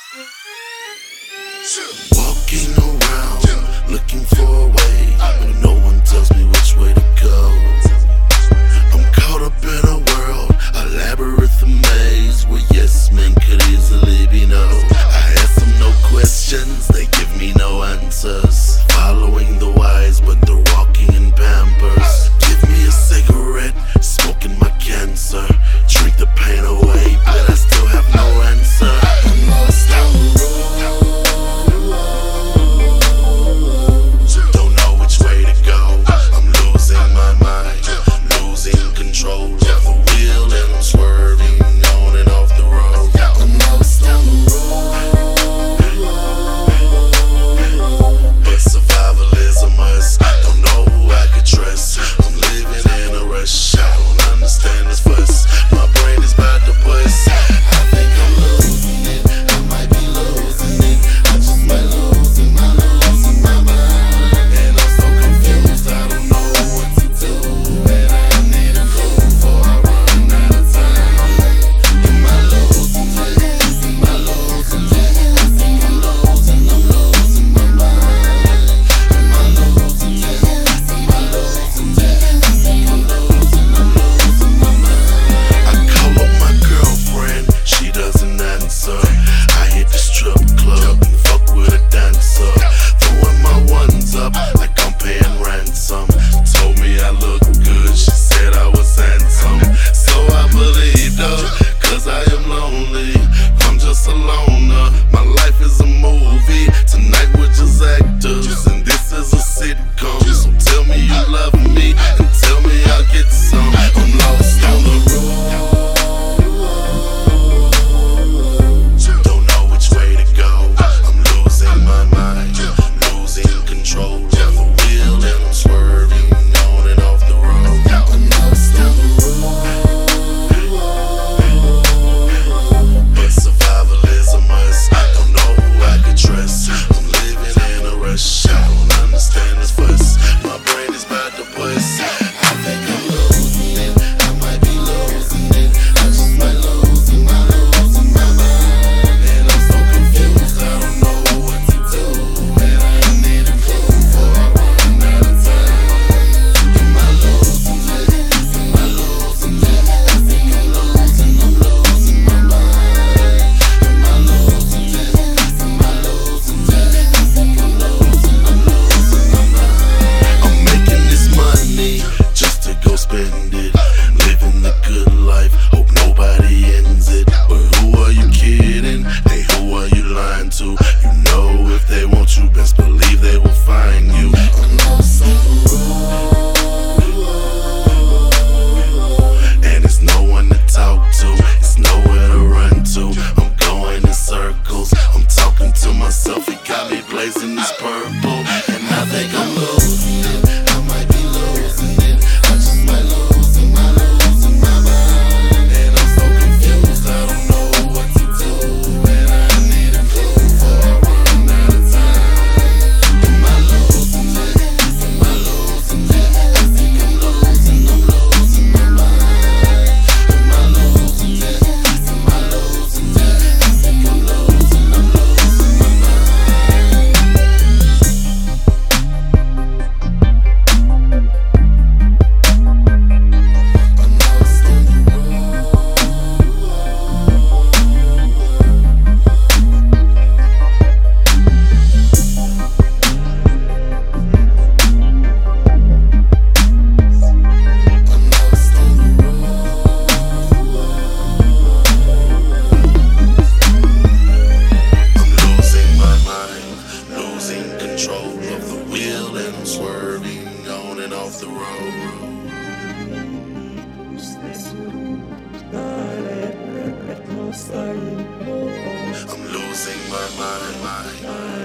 Walking around, looking for a way, but no one tells me which way to go. I'm caught up in a world, a labyrinth of maze, where yes men could easily be no. I ask them no questions, they give me no answers. Following the wise, but they're walking in Pampers. Give me a cigarette, smoking my cancer. Drink the pain away, but I still have no answer. I'm lost on the road. Don't know which way to go. I'm losing my mind, losing control of the wheel, and I'm swerving on and off the road. I'm lost on the road, but survival is a must. Don't know who I could trust. I'm living in a rush. I don't understand this fuss. My brain is about to bust. I think I'm losing it. I might be losing it. I just might losing my mind. And I'm so confused. I don't know what to do. And I need a clue before I run out of time. Am I losing it? Am I losing it? I think I'm losing my mind. Am I losing it? Am I losing it? I think I'm losing my mind. I call up my girlfriend, she doesn't answer. I hit the strip club and fuck with a dancer. Throwing my ones up like I'm paying ransom. Told me I look good, she said I was handsome. So I believed her, cause I am lonely. I'm just a loner, my life is a movie. Tonight we're just actors, and this is a sitcom. So tell me you love me, and tell me I'll get some. I'm lost on the road. Don't know which way to go. I'm losing my mind, losing control of the wheel, and I'm swerving on and off the road. I'm lost on the road, but survival is a must. Don't know who I could trust. I'm living in a rush. I don't understand this fuss. My brain is about to bust. I think I'm losing it. I might be losing it. I just might losing my mind. And I'm so confused. I don't know what to do. And I need a clue before I run out of time. Am I losing it? Am I losing it? I think I'm losing my mind. Am I losing it? Am I losing it? I think I'm losing my mind. I'm making this money just to go spend it. Living the good life, hope nobody ends it. But who are you kidding? Hey, who are you lying to? You know if they want you, best believe they will find you. I'm lost on the road, and it's no one to talk to, it's nowhere to run to. I'm going in circles, I'm talking to myself. It got me blazing this purple, and I think I'm losing it. I might be losing it. I just might losing my mind. And I'm so confused. I don't know what to do. And I need a clue before I run out of time. Am I losing it? Am I losing it? I think I'm losing my mind. Am I losing it? Am I losing it? I think I'm losing my mind. I'm lost on the road. I'm lost on the road. I'm losing my mind, losing control of the wheel, and I'm swerving on and off the road. I'm losing my mind.